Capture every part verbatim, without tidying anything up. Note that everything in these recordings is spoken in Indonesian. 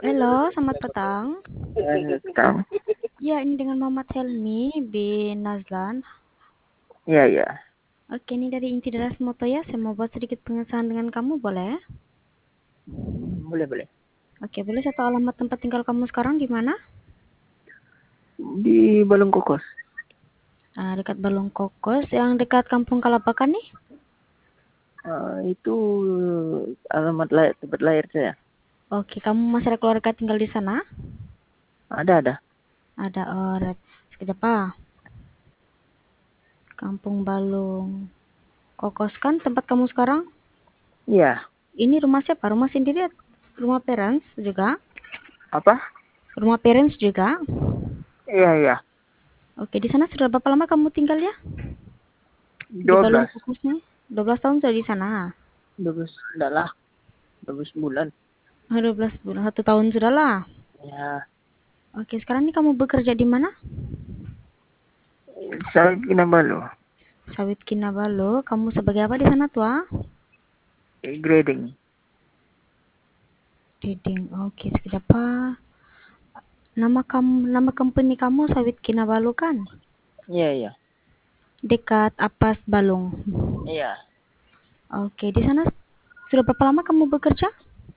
Halo, selamat petang. Eh, tahu. Ya, ini dengan Muhammad Helmi bin Nazlan. Iya, iya. Oke, ini dari Inti Deras Moto ya. Saya mau buat sedikit pengesahan dengan kamu, boleh? Boleh, boleh. Oke, boleh satu alamat tempat tinggal kamu sekarang di mana? Di Balong Kokos. Ah, dekat Balong Kokos, yang dekat Kampung Kalabakan nih. Eh, itu alamat lahir, tempat lahir saya. Oke, kamu masih ada keluarga tinggal di sana? Ada, ada. Ada orang. Sekejap ah. Kampung Balong Kokos kan tempat kamu sekarang? Iya. Ini rumah siapa? Rumah sendiri? Rumah parents juga? Apa? Rumah parents juga? Iya, iya. Oke, di sana sudah berapa lama kamu tinggal ya? Di dua Balong belas. Kokosnya? dua belas tahun sudah di sana. dua belas. Enggak lah. dua belas bulan. Oh, dua belas bulan, satu tahun sudah lah. Ya. Oke, sekarang ini kamu bekerja di mana? Saya Kinabalu. Sawit Kinabalu. Kamu sebagai apa di sana tua? Grading. Diding. Oke, sekejap apa? Nama kamu, nama company kamu Sawit Kinabalu kan? Iya, iya. Dekat Apas Balong. Iya. Oke, di sana sudah berapa lama kamu bekerja?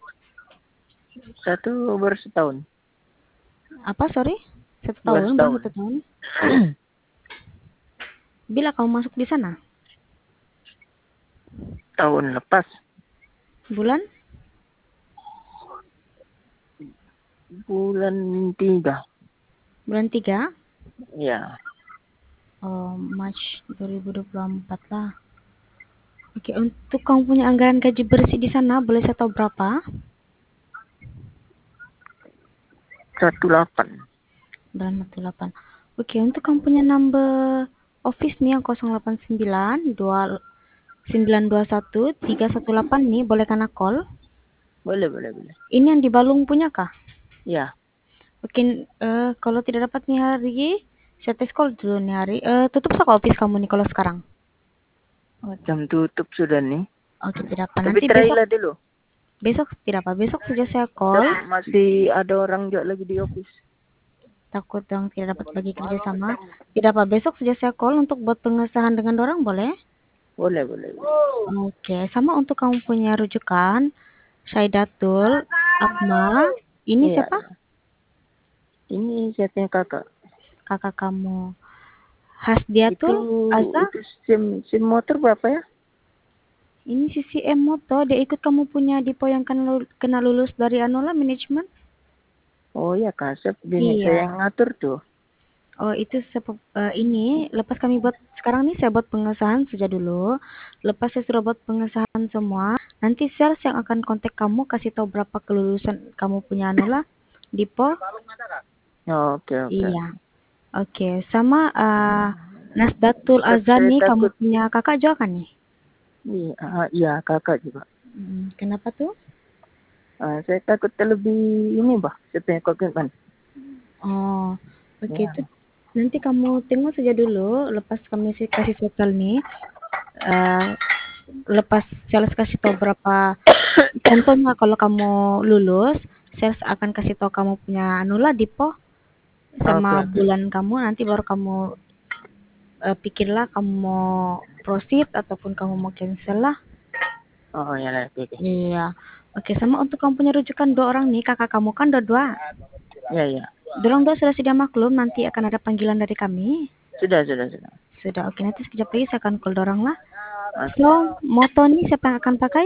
Satu baru setahun. Apa, sorry? Satu Baru tahun, baru setahun. satu tahun. Bila kamu masuk di sana? Tahun lepas. Bulan? Bulan tiga. Bulan tiga? Iya. Oh, March dua ribu dua puluh empat lah. Oke, untuk kamu punya anggaran gaji bersih di sana, boleh saya tahu berapa? Satu delapan. Bulan satu delapan. Oke, untuk kamu punya number office nih yang nol delapan sembilan dua sembilan dua satu tiga satu delapan nih, boleh kena call? Boleh, boleh, boleh. Ini yang di Balung punya kah? Iya. Oke, eh, kalau tidak dapat nih hari, saya tes call dulu nih hari. Eh, tutup saka office kamu nih kalau sekarang? Oh, jam tutup sudah nih. Oke, tidak apa. Tapi Nanti try besok, lah dulu. besok tidak apa. Besok saja saya Kan call. masih ada orang juga lagi di office. Takut dong tidak dapat bagi kerjasama. Tidak apa, besok saja saya call untuk buat pengesahan dengan orang, boleh? Boleh, boleh, boleh. Oke, sama untuk kamu punya rujukan, Syaidatul, Akmal, ini Iya, siapa? iya. Ini saya tanya kakak. Kakak kamu. Itu Hasdiatul, Azza, itu sim sim motor berapa ya? ini C C M Moto, dia ikut kamu punya Dipo yang kena lul- kena lulus dari Anola Manajemen? Oh iya, kasep bini saya Iya. yang ngatur tuh. Oh, itu sepe- eh, ini lepas kami buat sekarang nih saya buat pengesahan saja dulu. Lepas saya sudah buat pengesahan semua, nanti sales yang akan kontak kamu kasih tahu berapa kelulusan kamu punya Anola Dipo. Oh, oke, oke, Iya. oke. Oke, sama uh, Nasdatul Saya, saya Azani kamu takut. punya kakak juga kan nih? Iya, ah, iya kakak juga. Hmm, kenapa tuh? Ah, saya takut terlebih ini bah, saya punya komitmen. Oh, oke Ya, itu nanti kamu tengok saja dulu. Lepas kami sih kasih total nih. eh lepas sales kasih tahu berapa. Contohnya kalau kamu lulus, sales akan kasih tahu kamu punya anu lah Dipo oke, sama oke. bulan kamu. Nanti baru kamu eh, pikirlah kamu mau proceed ataupun kamu mau cancel lah. Oh ya lah, oke, oke. Iya. Oke, sama untuk kamu punya rujukan dua orang nih, kakak kamu kan dua dua. Ya, ya. Dorong dua sudah sedia maklum, nanti akan ada panggilan dari kami. Sudah, sudah, sudah. Sudah, oke nanti sekejap lagi saya akan call dorong lah. Oke. So, moto nih siapa yang akan pakai?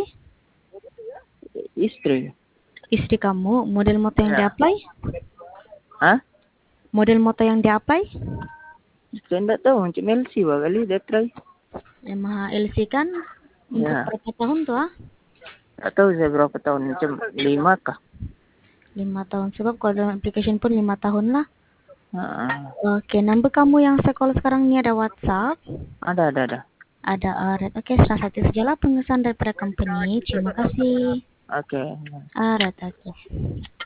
Istri. Istri kamu. Model moto yang Ya. di-apply? Hah? Model moto yang di-apply? Saya enggak tahu, macam L C bah kali dia try. Yamaha L C kan untuk Ya. berapa tahun tuh ah? Tak tahu saya berapa tahun, macam lima kah? Lima tahun. Sebab kalau dalam application pun lima tahun lah. Ah, Oke, number kamu yang saya call sekarang ini ada WhatsApp. ada, ada, ada. Ada Aret. Oke, salah satu sajalah pengesahan daripada company. Terima kasih. Oke. Aret, oke.